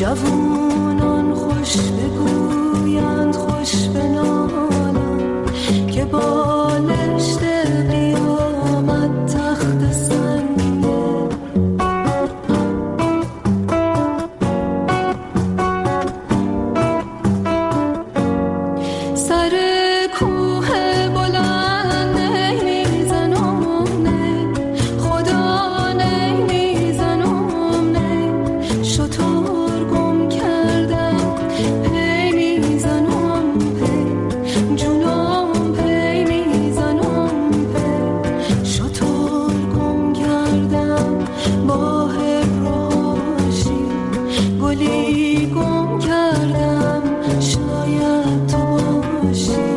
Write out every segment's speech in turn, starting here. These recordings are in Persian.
جوانان خوش بگویند خوش بنالند که بالشت قیامت تخت سنگه. سر کوه بلند نمیزنم نه، خدا نمیزنم نه، شطور گم کردم پی میزنم پی، جونم پی میزنم پی، شطور گم کردم با هبراشی، گلی گم کردم شاید تو باشی.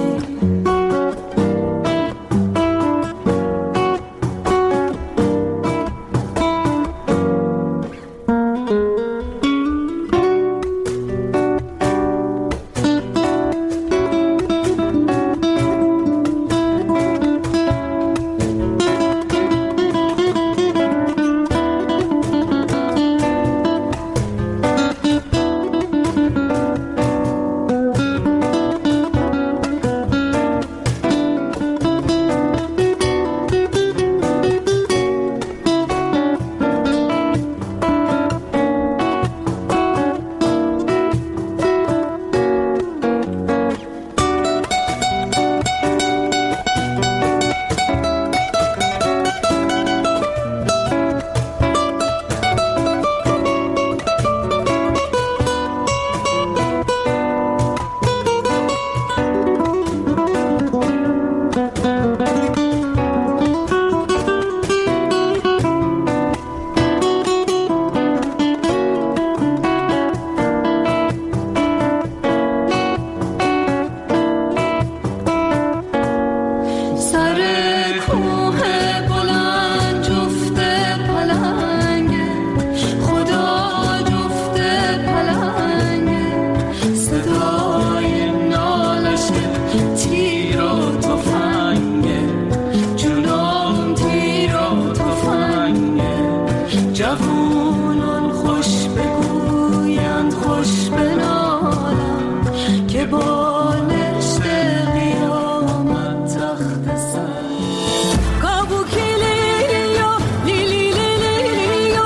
جوانان خوش بگویند خوش بنالند که بالشت قیامت تخت سنگ. کابوکی لیلیو لیلی لیلیو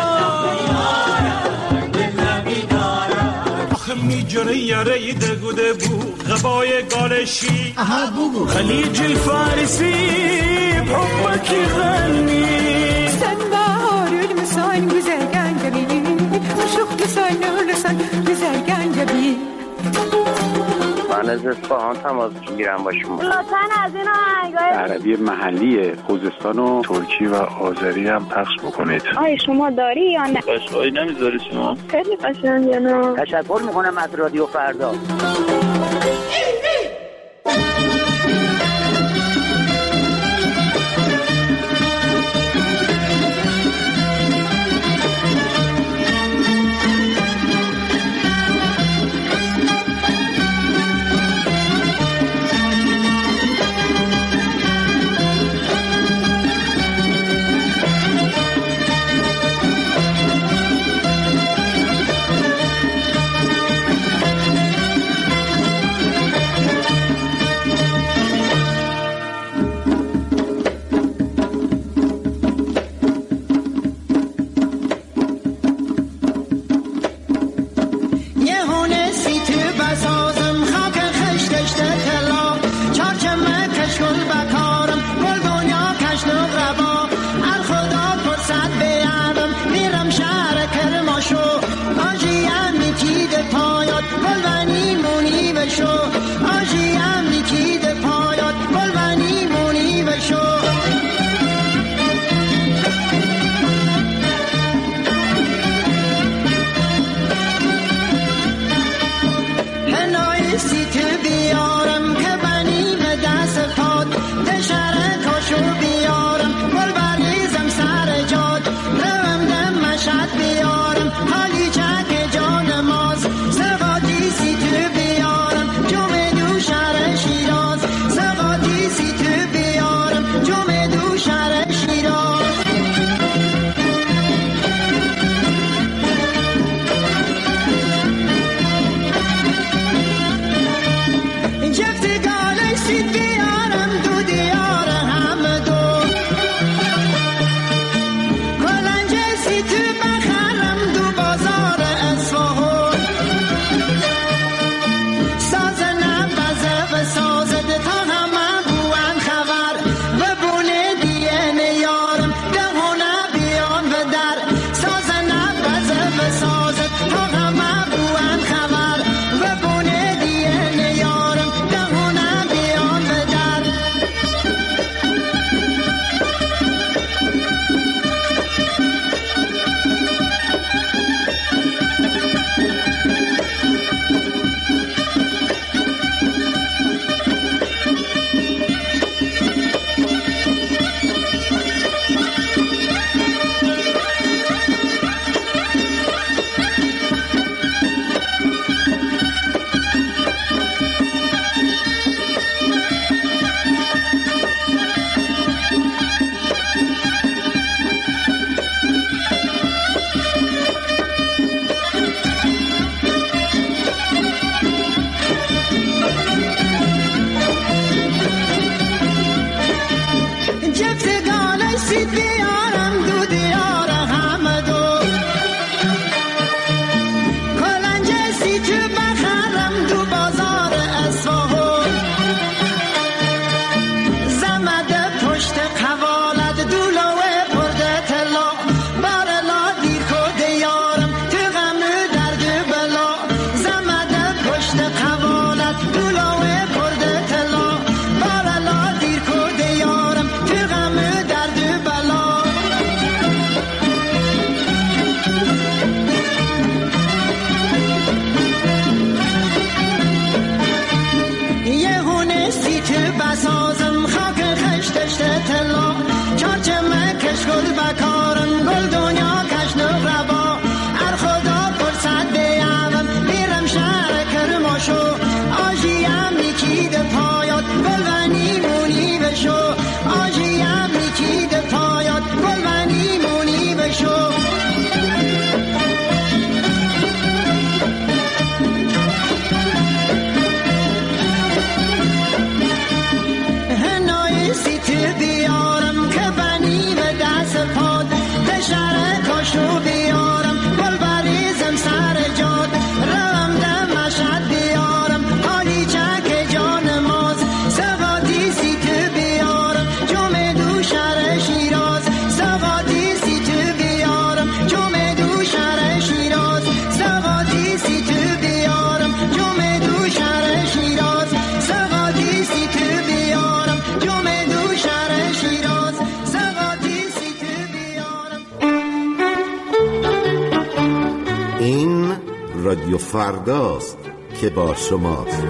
آخه میجره یره دگوده بو غبای گالشی خلیج الفارسی بحبکی غنی sen güzel gencebi, uşuklu sen öylesen güzel gencebi. من از اصفهان تماس میگیرم با شما. لطفاً از این آهنگای عربی محلی خوزستان و ترکی و آذری هم پخش بکنید. آیا شما داری یا نه؟ قشقایی نمیذاری شما؟ خیلی قشنگه نه؟ تشکر میکنم از رادیو فردا. رادیو فرداست که با شماست.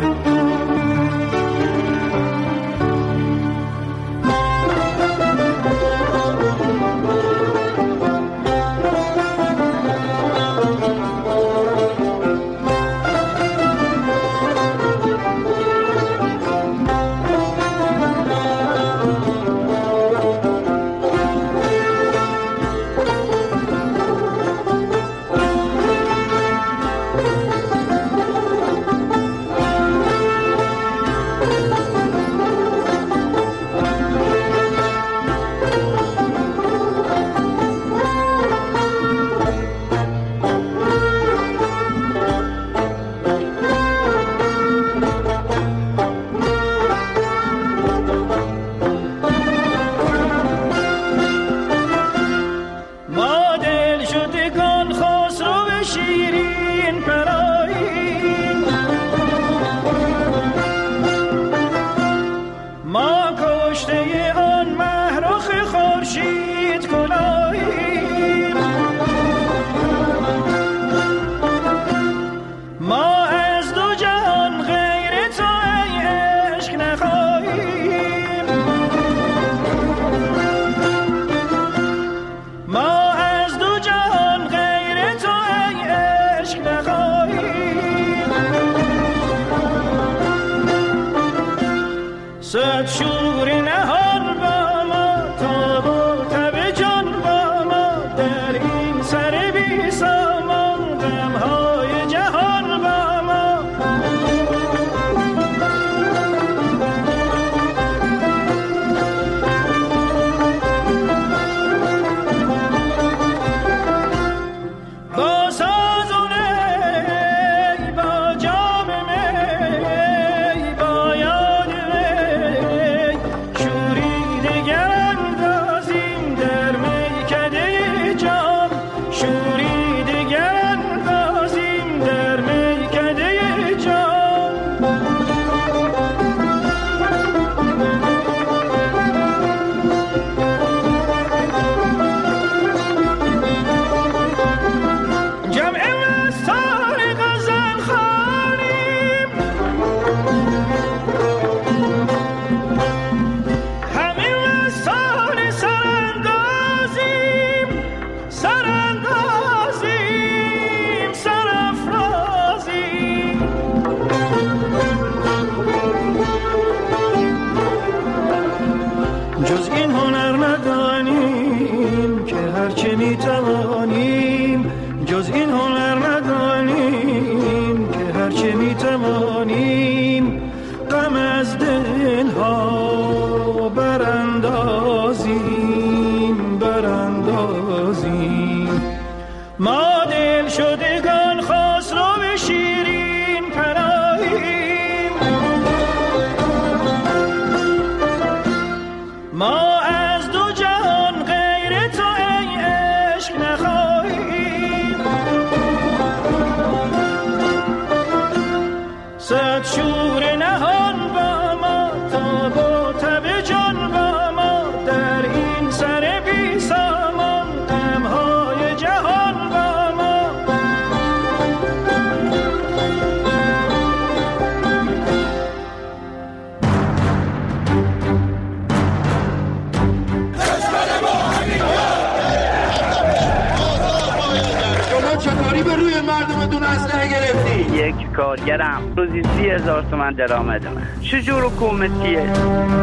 کدوم اسلحه گرفتی؟ یک کارگرم روزی 30,000 تومان درآمد من. چجور حکومتیه؟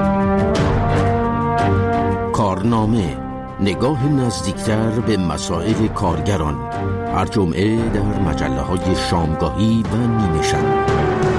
کارنامه، نگاه نزدیکتر به مسائل کارگران، هر جمعه در مجله‌های شامگاهی و نیمه شب.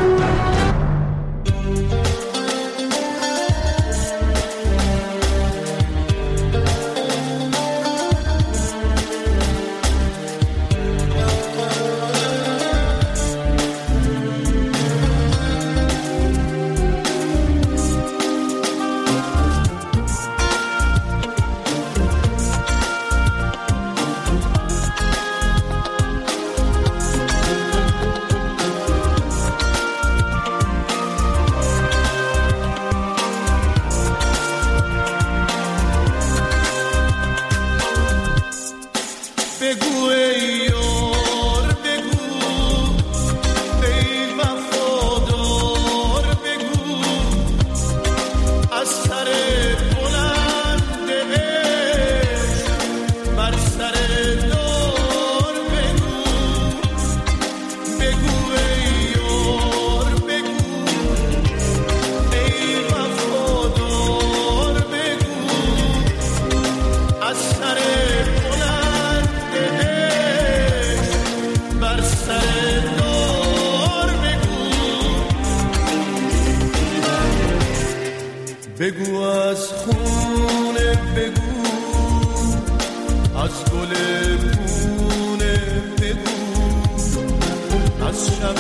بگو از خونه، بگو از گل پونه، بگو از شب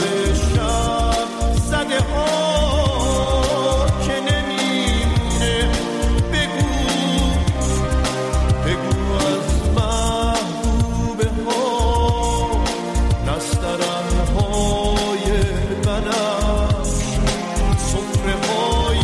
زده ها که نمیمونه، بگو بگو از محبوبه ها نسترن های بنفش، سفره های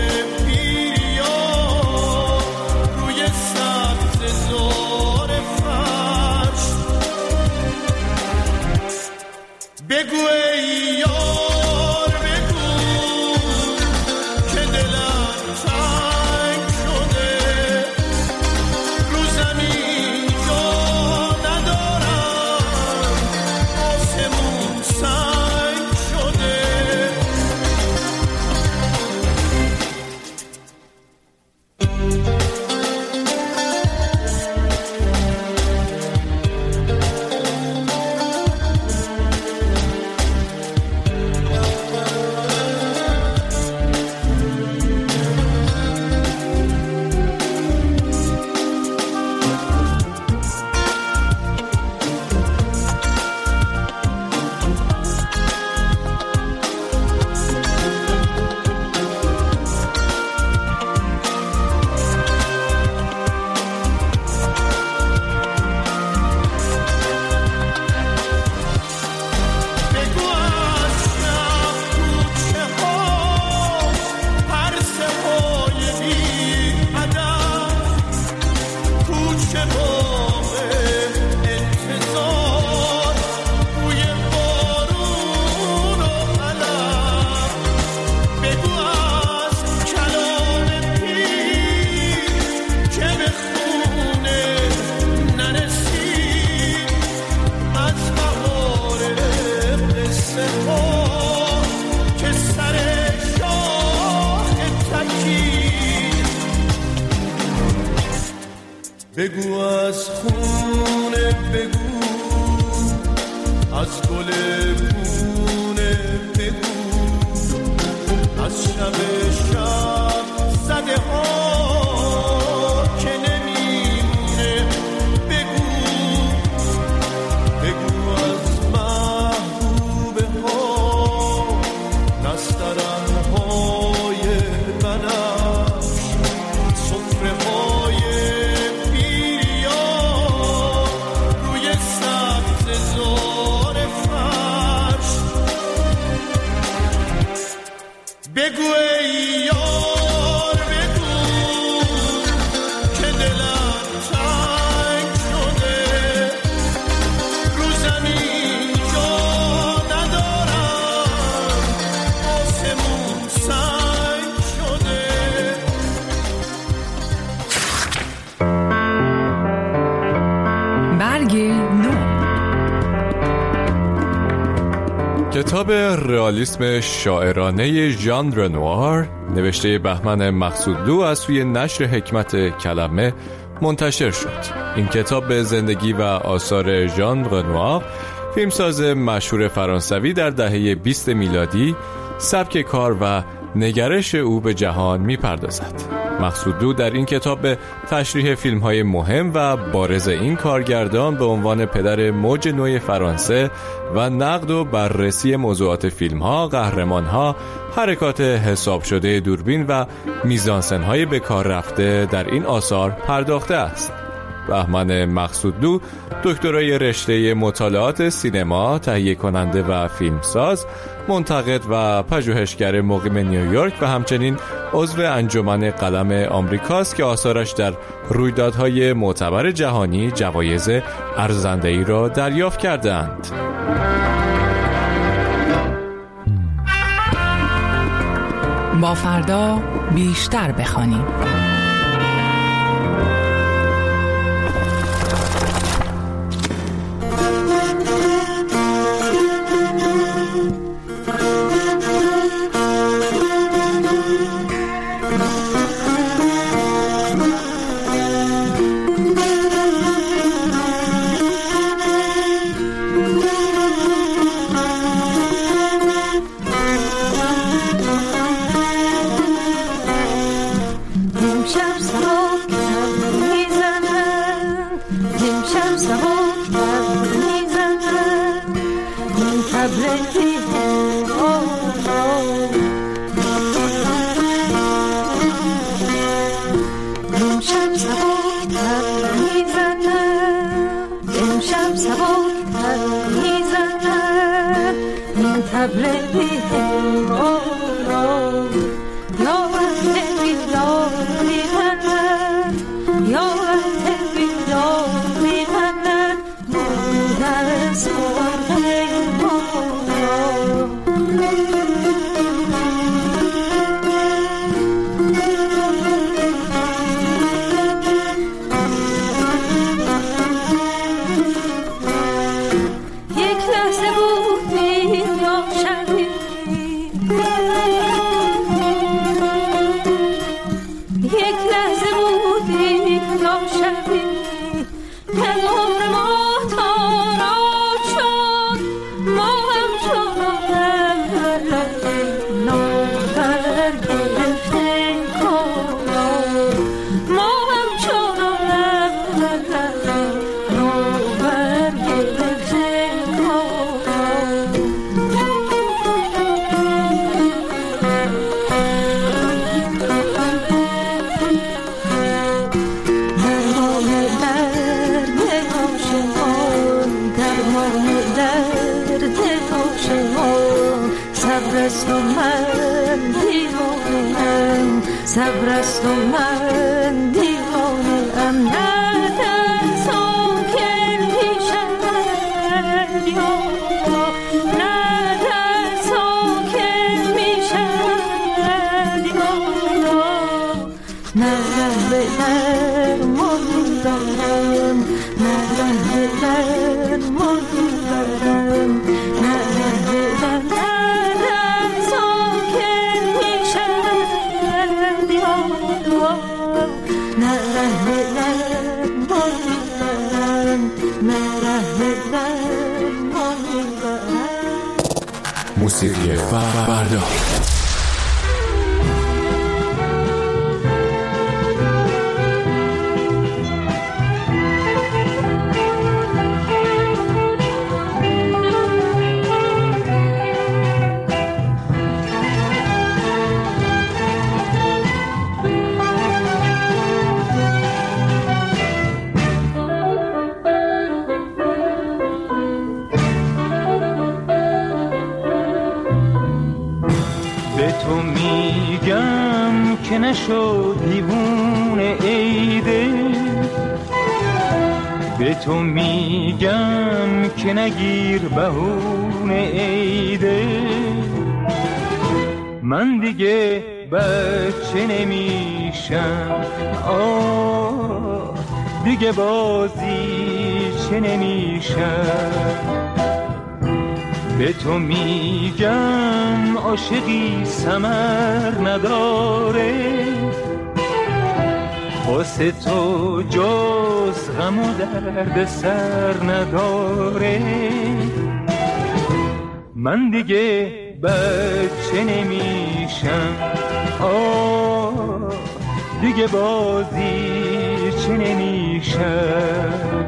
بگو ای یار، بگو که دلم تنگ شده، رو زمین جا ندارم، آسمون سنگ شده. بگو از خونه، بگو از گل پونه، بگو از شب زده ها که نمیمونه، بگو بگو از محبوبه ها نسترن های بنفش، سفره های بگو ای یار. کتاب رئالیسم شاعرانه ژان رنوار نوشته بهمن مقصودلو از سوی نشر حکمت کلمه منتشر شد. این کتاب به زندگی و آثار ژان رنوار، فیلمساز مشهور فرانسوی در دهه 20 میلادی، سبک کار و نگرش او به جهان می‌پردازد. مقصودلو در این کتاب به تشریح فیلم‌های مهم و بارز این کارگردان به عنوان پدر موج نو فرانسه و نقد و بررسی موضوعات فیلم‌ها، قهرمان‌ها، حرکات حساب شده دوربین و میزانسن‌های به کار رفته در این آثار پرداخته است. بهمن مقصودلو دکترای رشته مطالعات سینما، تهیه کننده و فیلمساز، منتقد و پژوهشگر مقیم نیویورک و همچنین عضو انجمن قلم آمریکاست که آثارش در رویدادهای معتبر جهانی جوایز ارزنده‌ای را دریافت کردند. با فردا بیشتر بخوانیم. صبر است و من دیوانه ام، نه ترسم که میشم یا نه ترسم که میشم یا نه به درمان دارم، نه به درمان دارم، نه به موسیقی فردا. تو میگم که نشد دیوونه ایده، به تو میگم که نگیر بهونه ایده، من دیگه بچه نمیشم، دیگه بازی چه نمیشم، به تو میگم عاشقی ثمر نداره، واسه تو جز غم و درد سر نداره. من دیگه بچه نمیشم، دیگه بازی چه نمیشم.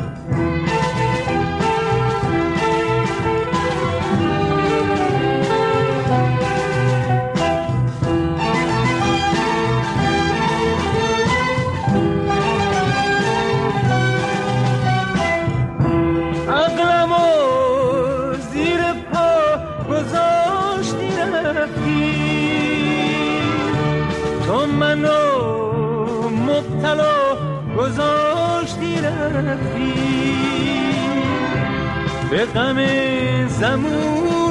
منو مبتلا گذاشتی رفتی، به غم زمون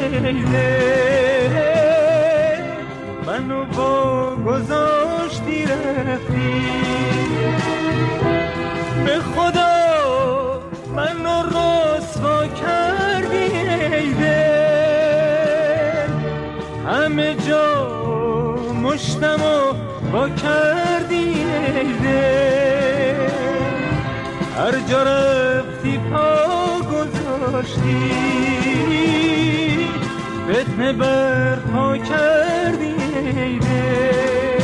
ایده منو با گذاشتی رفتی. به خدا منو رسوا کردی ایده، همه جا مشتمو با کردی ایده، هر جا رفتی پا گذاشتی، فتنه برپا کردی ایده.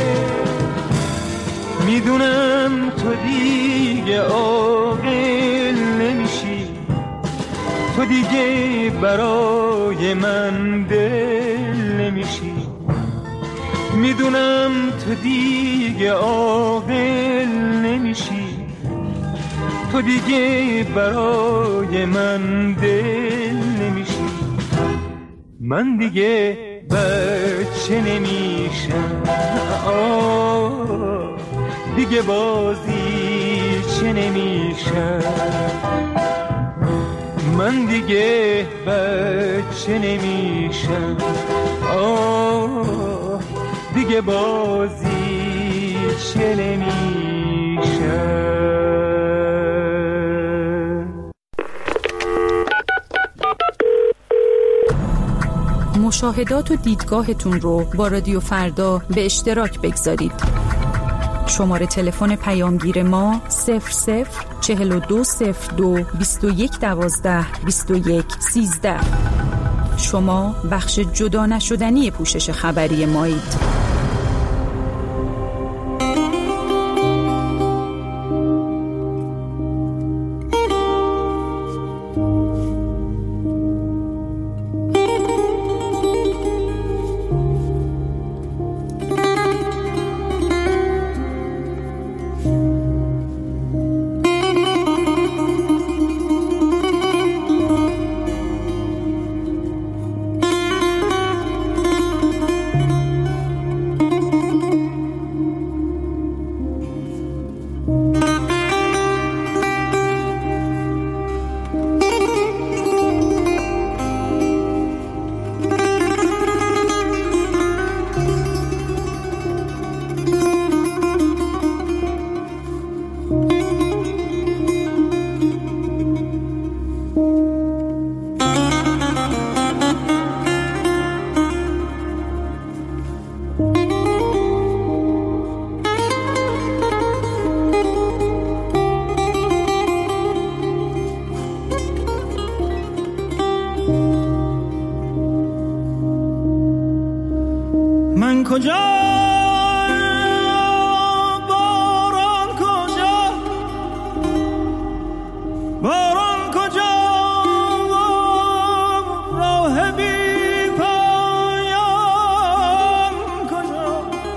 میدونم تو دیگه عاقل نمیشی، تو دیگه برای من دل نمیشی. میدونم تو دیگه عاقل نمیشی، تو دیگه برای من دل نمیشی. من دیگه بچه نمیشم، دیگه بازی چه نمیشم. من دیگه بچه نمیشم، دیگه بازی چه نمیشم. مشاهدات و دیدگاهتون رو با رادیو فردا به اشتراک بگذارید. شماره تلفن پیامگیر ما 004202 2112 2113. شما بخش جدا نشدنی پوشش خبری مایید. من کجا باران کجا، باران کجا، راه بی پایان کجا.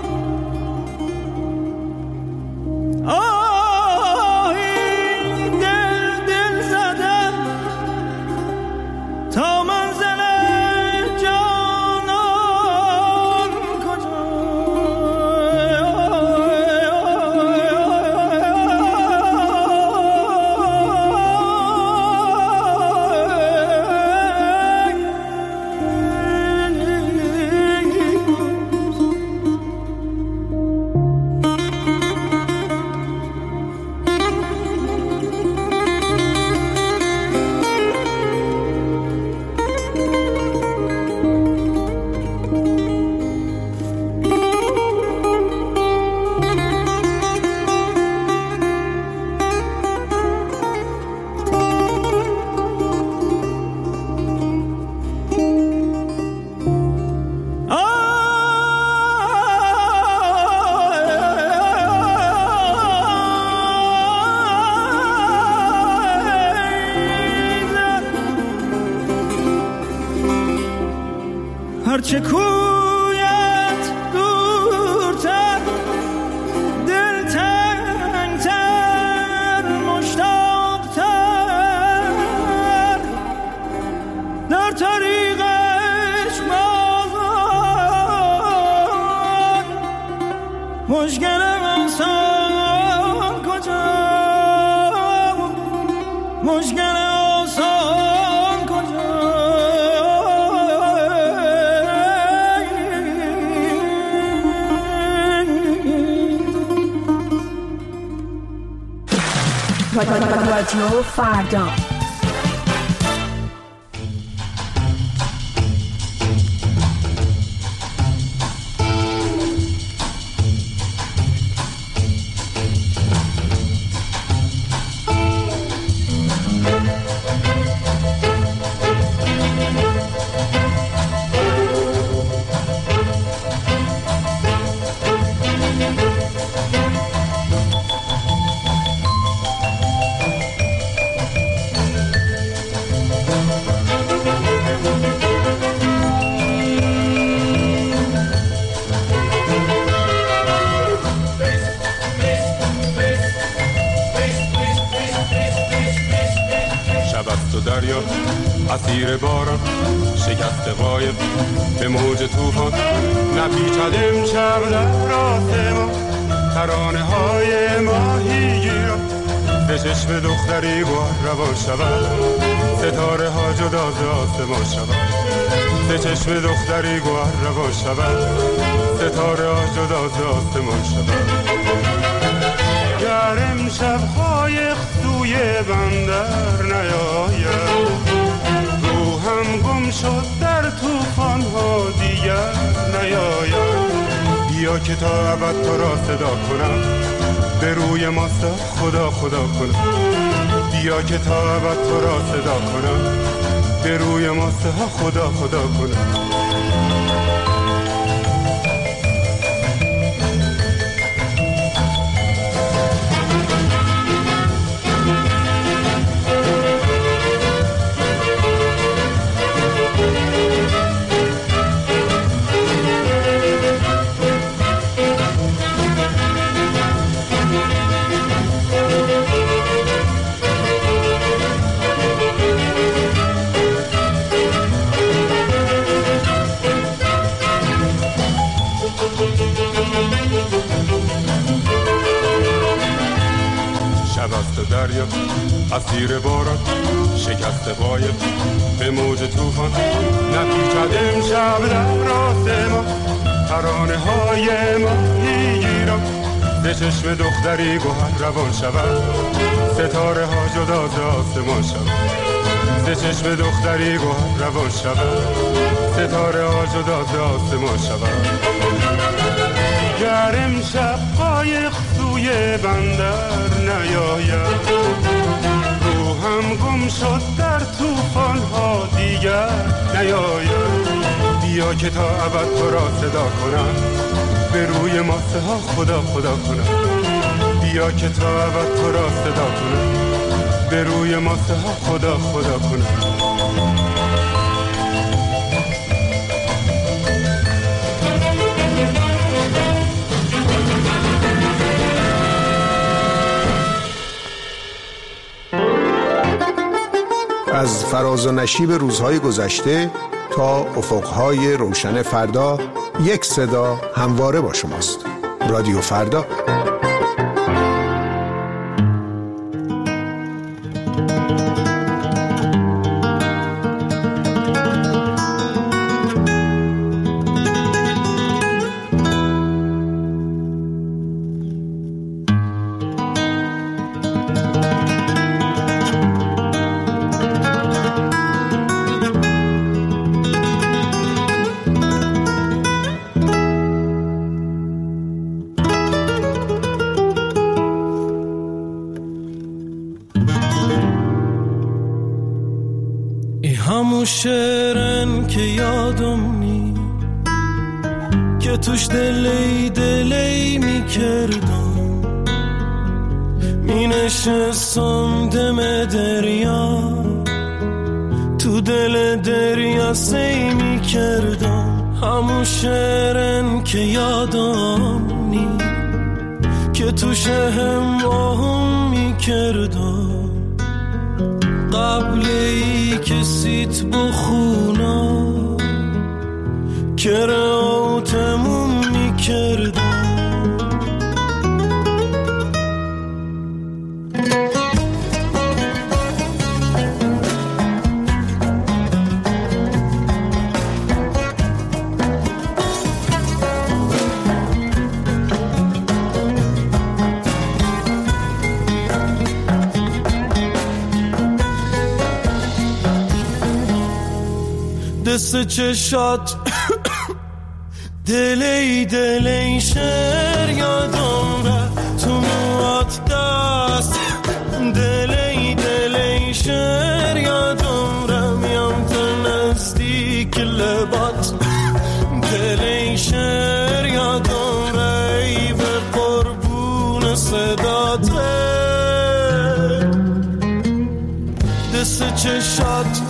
آهی دل دل زدم تا منزل جانان کجا. هرچه کویت دورتر دلتنگتر مشتاقتر در طریقش بازان مشکلم آسان کجا مشکل آسان کجا رادیو فردا. دریا اسیر باران شکست قایب به موج طوفان نپیچد امشب در آسمان ترانه های ماهیگیران به چشم دختری گوهر روان شود ستاره ها جدا ز آسمان شود به چشم دختری گوهر روان شود ستاره ها جدا ز آسمان شود گر امشب قایق سوی بندر نیاید روحم گم شد در طوفان ها دیگر نیاید بیا که تا ابد تو را صدا کنم به روی ماست خدا خدا کنم بیا که تا ابد تو را صدا کنم به روی ماست خدا خدا کنم دریا اسیر باران شکست قایب به موج طوفان نپیچد امشب در آسمان ترانه های ماهیگیران به چشم دختری گوهر روان شود ستاره ها جدا ز آسمان شود به چشم دختری گوهر روان شود ستاره ها جدا ز آسمان شود گر امشب قایق سوی بندر نیاید روحم گم شد در طوفان ها دیگر نیاید بیا که تا ابد تو را صدا کنم به روی ماسه ها خدا خدا کنم بیا که تا ابد تو را صدا کنم به روی ماسه ها خدا خدا کنم از فراز و نشیب روزهای گذشته تا افقهای روشن فردا یک صدا همواره با شماست. رادیو فردا. همون شعرن که یادم نی که توش دلی می کردم می نشستم دم دریا تو دل دریا سی می کردم همون شعرن که یادم نی که تو شهم آهم میکردم قبل ای که سیت بخونا که راتمون میکردم. دست چشات دلی دلی شر یادم را تو موات دست دلی دلی شر یادم را میام تا نزدیک لبات دلی شر یادم را ای به قربون صدات دست چشات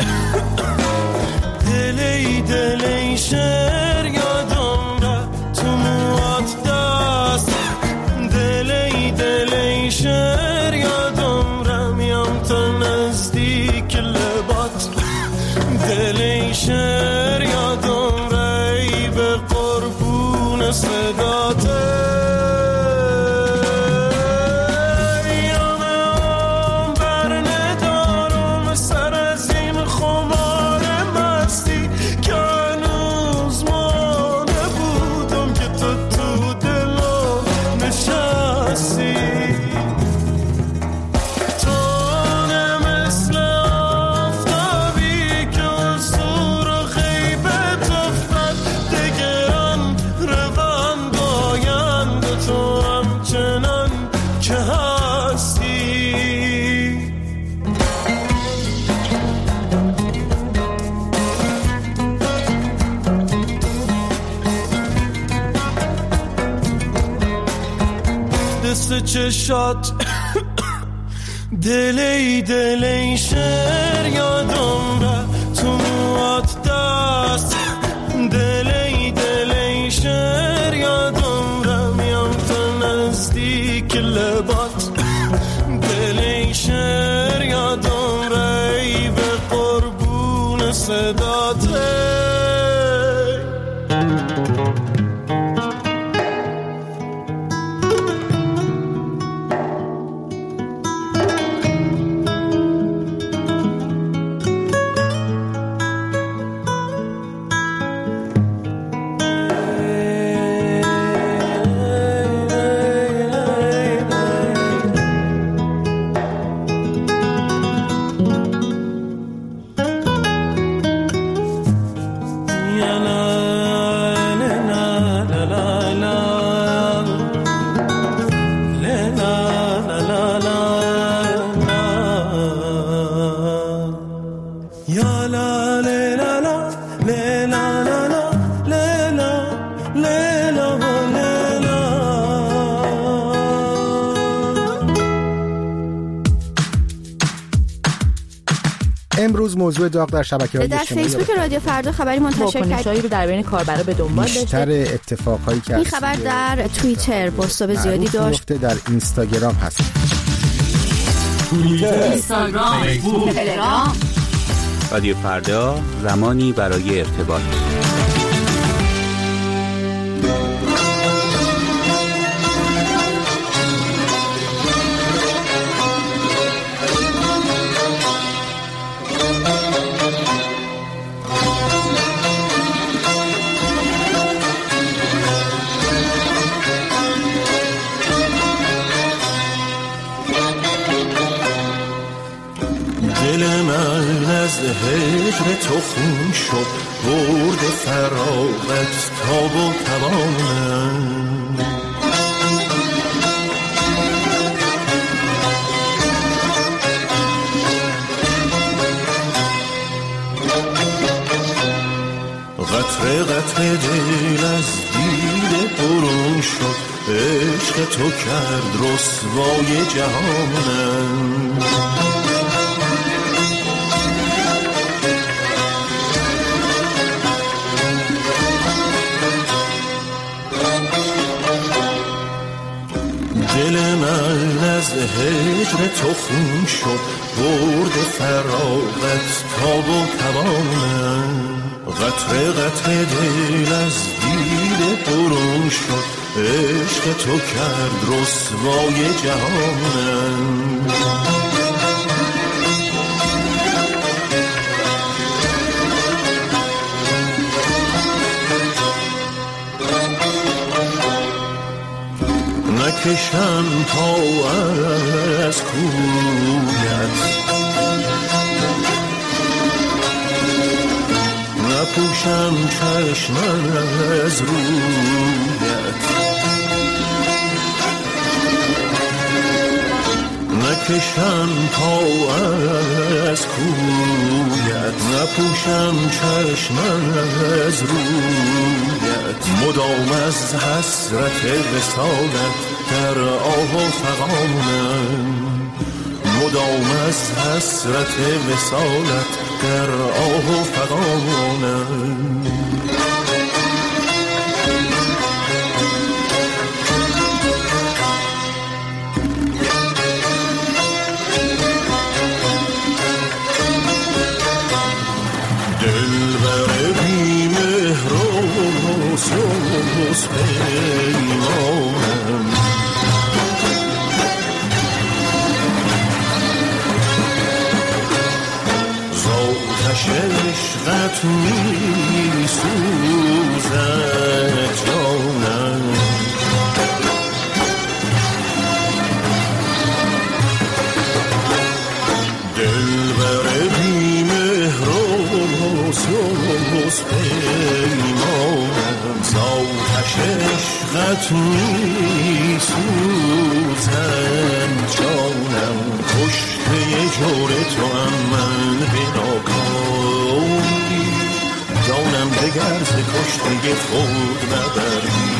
دلی دلی شر یادم را تو موات دست دلی دلی شر یادم را میام تا نزدیک لبات دلی شر یادم را ای به قربون صدات چشات دلی دلی شر یادم را تو موات دست دلی دلی شر یادم را میام تا نزدیک لبات دلی شر یادم را ای به قربون صدات امروز موضوع داغ در شبکه‌های اجتماعی در فیسبوک رادیو فردا خبری منتشر کرد رو در بین کاربرا به دنبال داشته. بیشتر اتفاقایی که این خبر در توییتر بازتاب زیادی داشت. در اینستاگرام هست. توییتر، اینستاگرام، فیسبوک، تلگرام. رادیو فردا زمانی برای ارتباط. دل من از هجر تو خون شد برد فراغت تاب و توانم قطره قطره دل از دیده برون شد عشق تو کرد رسوای جهانم هجر تو خون شد برد فراغت تاب و توانم قطره قطره دل از دیده برون شد عشق تو کرد رسوای جهانم نکشم تا از کویت نپوشم چشم از رویت نکشم تا از کویت نپوشم چشم از رویت مدام از حسرت وصالت در آه و فغانم مدام از حسرت وصالت در آه و فغانم دلبر بی مهر و سوز پیمانم زآتش عشقت می سوزد جانم دلبر بی مهر و سوز پیمانم زآتش عشقت می سوزد جانم کشته جور تو هم من بناکامی جانم دگر ز کشته خود نبری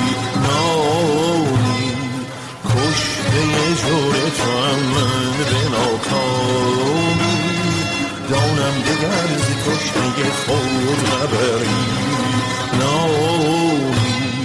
نامی کشته جور تو هم من بناکامی جانم دگر ز کشته خود نبری نامی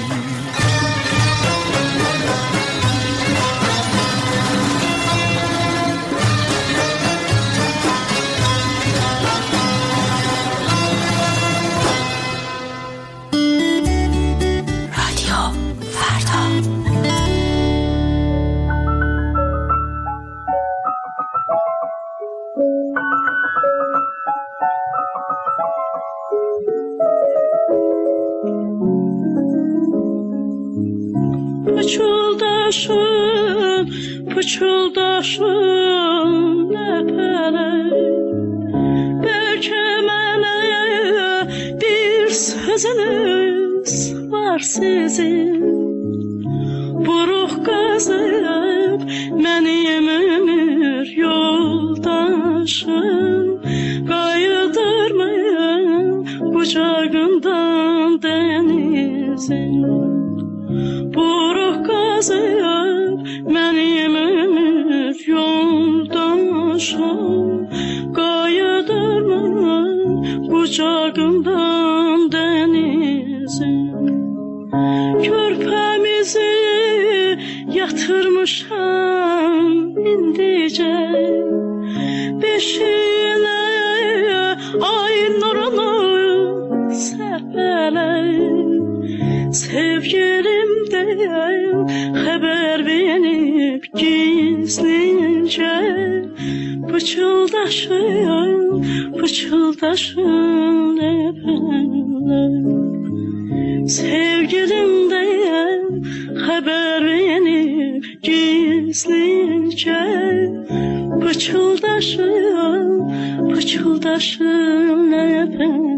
Pıçıldaşın ləpələr Bəlkə mənə bir sözünüz var sizin Buruq qazıb mənim ömür yoldaşım Qayıdırmayın bucağından dənizin Buruq qazıb mənim ömür yoldaşım Qayıdırmayın bucağından dənizin Körpəmizi yatırmışam indicə Beşiyinə ay nurunu səpələk Sevgilimdən xəbər verib gizlincə Pıçıldaşın, pıçıldaşın ləpələr Sevgilimdən xəbər verib gizlincə Pıçıldaşın, pıçıldaşın ləpələr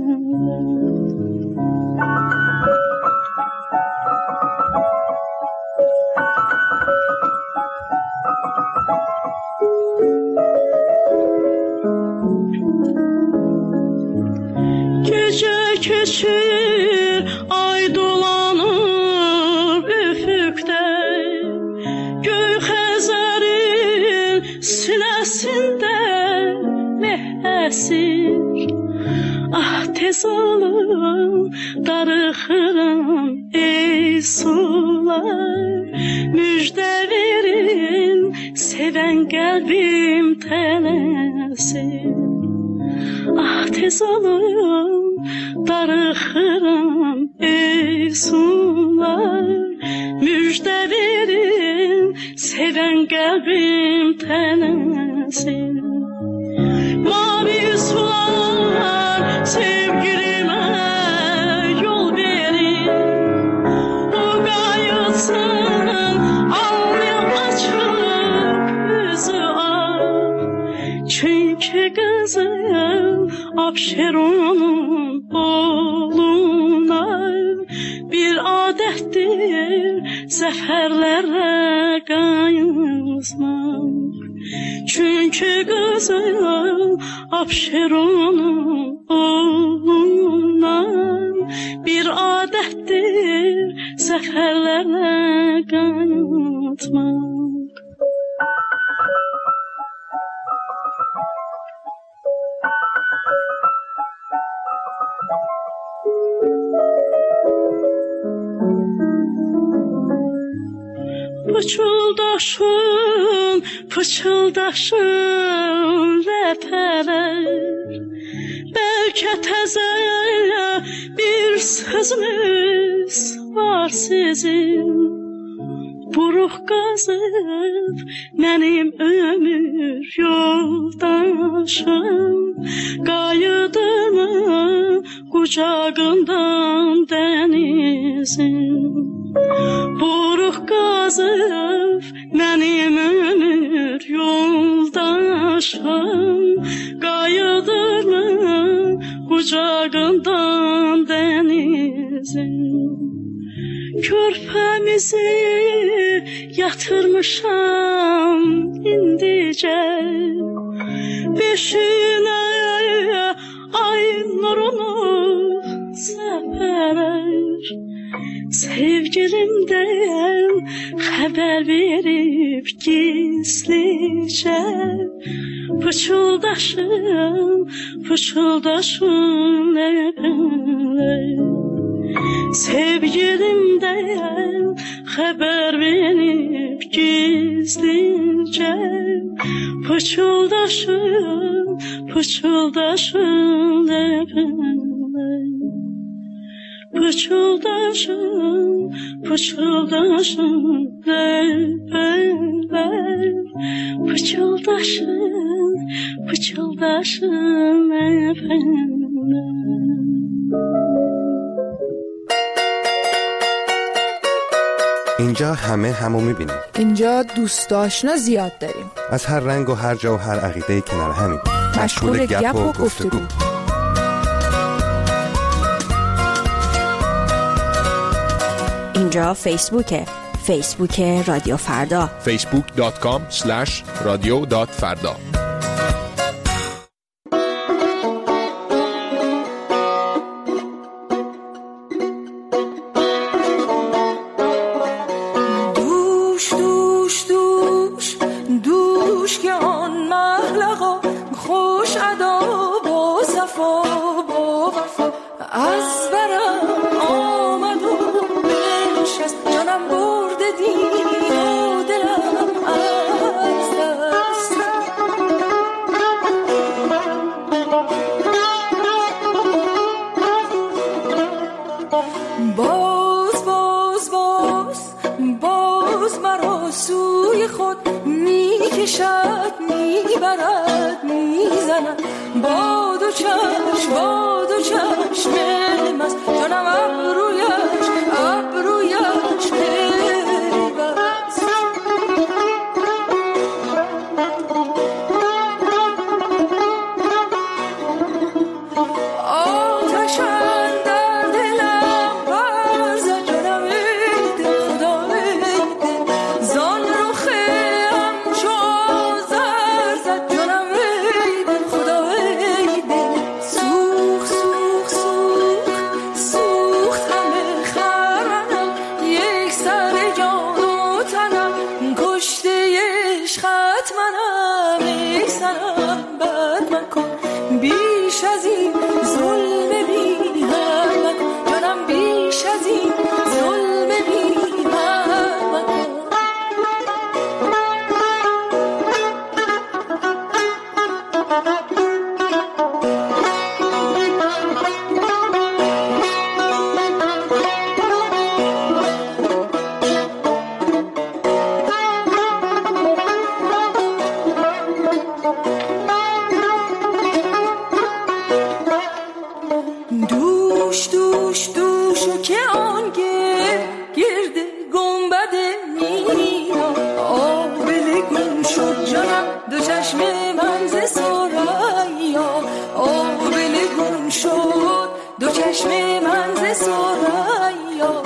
Gecə keçir, ay dolanır üfüqdə Göy Xəzərin sinəsində meh əsir Ah tez olun, darıxıram ey sular Müjdə verin seven qəlbim tələsin. Ah tez olun darıxıram ey sular, müjdə verin seven qəlbim tələsin. Mavi sular sevgilimə yol verin, o qayıtsın alnım açıq üzü ağ. Çünkü qızıl Abşeronun oğluna bir adətdir zəfərlərə qayızmaq. Çünkü qızıl Abşeronun oğluna bir adətdir zəfərlərə qayızmaq. Pıçıldaşın, pıçıldaşın ləpələr, bəlkə təzə bir sözünüz var sizin. Buruq qazıb mənim ömür yoldaşım, qayıdımı qucağından dənizin. Buruq qazıb mənim ömür yoldaşım, qayıdımı qucağından dənizin. Körpəmizi yatırmışam indicə, beşinə ay nurunu səpərər. Sevgilimdən xəbər verib gizlicə, pıçıldaşın, pıçıldaşın ləpələr. Sevgilimdən xəbər verib gizlicə, pıçıldaşın, pıçıldaşın ləpələr. Pıçıldaşın, pıçıldaşın ləpələr. Pıçıldaşın, pıçıldaşın ləpələr. اینجا همه همو میبینیم. اینجا دوست آشنا زیاد داریم. از هر رنگ و هر جا و هر عقیده کنار همیم. مشغول گپ و گفتگو. اینجا فیسبوکه. فیسبوک رادیو فردا. facebook.com/radio.farda. دوش دوش دوشو که آنگه گرد گنبد میرا آبله گم شد جانم دو چشم منز سرایا آبله گم شد دو چشم منز سرایا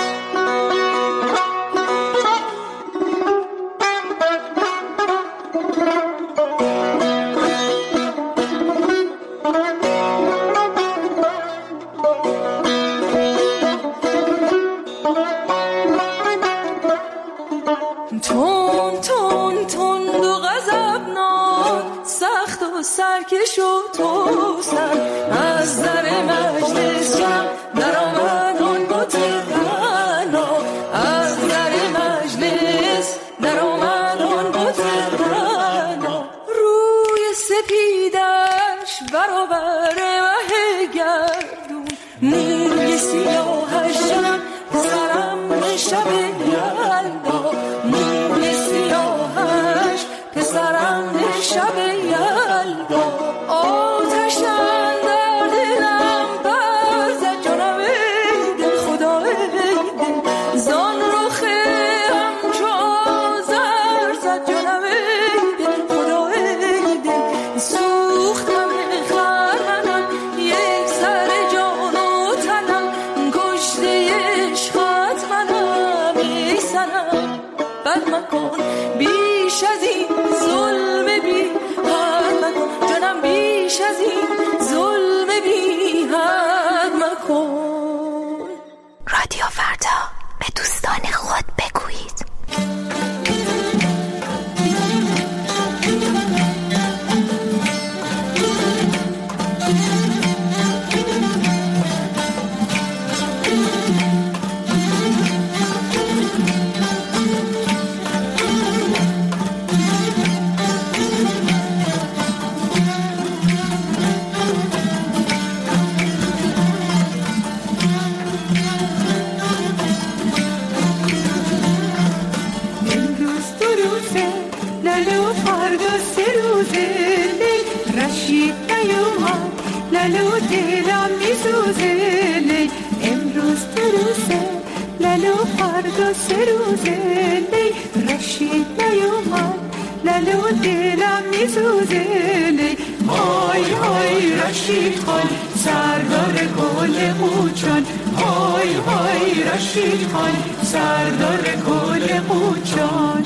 سرکش و توسن از در مجلس جمع در آمد آن بت غنا از در مجلس در آمد آن بت غنا روی سپیدش برابر مه گردون موی سیاهش جمع سرم شب یلدا موی سیاهش پسرم شب یلدا آتشن در دلم برزد جانم ای دل خدا ای دل زان رخه همچو آذر زد جانم ای دل خدا ای دل سوختم خرمنم یک سر جان و تنم کشته عشقت منم ای سنم بد مکن بیش از این ظلم بی حد مکن جانم بیش از این ظلم بی حد مکن. رادیو فردا به دوستان خود بگویید. لالو دلم میسوزه لی امروز تو روزه لالو فردا سه روزه لی رشید نیومد لالو دلم میسوزه لی های های رشید خان سردار گل قوچان های های رشید خان سردار گل قوچان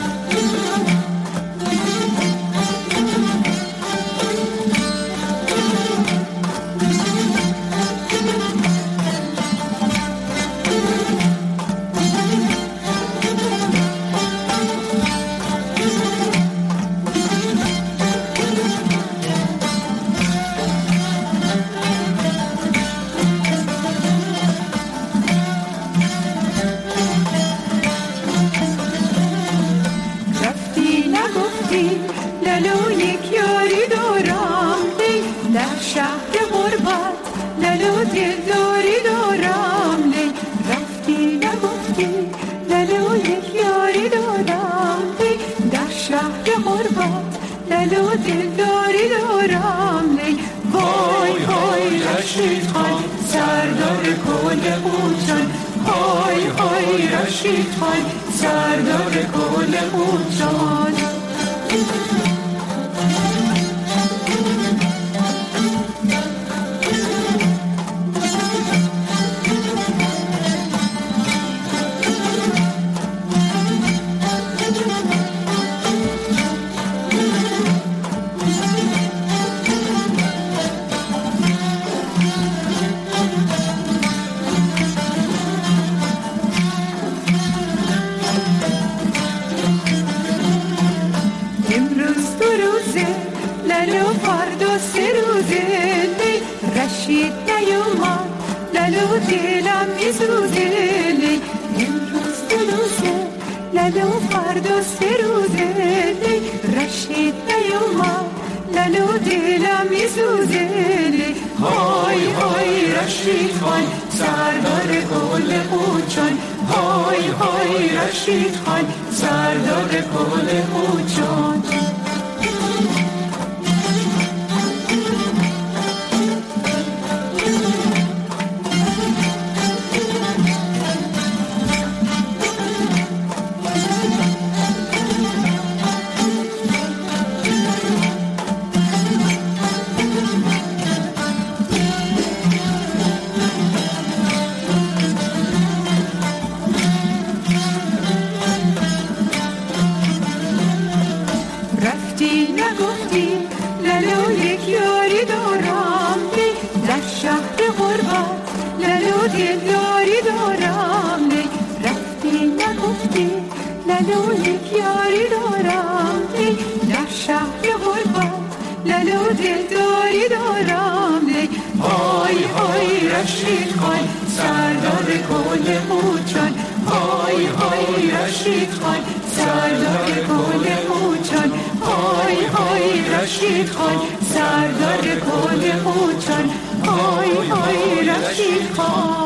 سردار گل قوچان غربت لالو دل داری دارم لی رفتی نگفتی لالو یک یاری دارم لی در شهر غربت لالو دل داری دارم لی های های رشید خان سردار کل موچان های های رشید خان سردار کل موچان های های رشید خان سردار کل موچان های های رشید خان